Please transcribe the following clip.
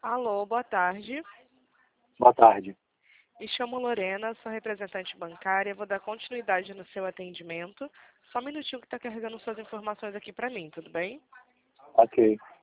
Alô, boa tarde. Boa tarde. Me chamo Lorena, sou representante bancária. Vou dar continuidade no seu atendimento. Só um minutinho que está carregando suas informações aqui para mim, tudo bem? Ok.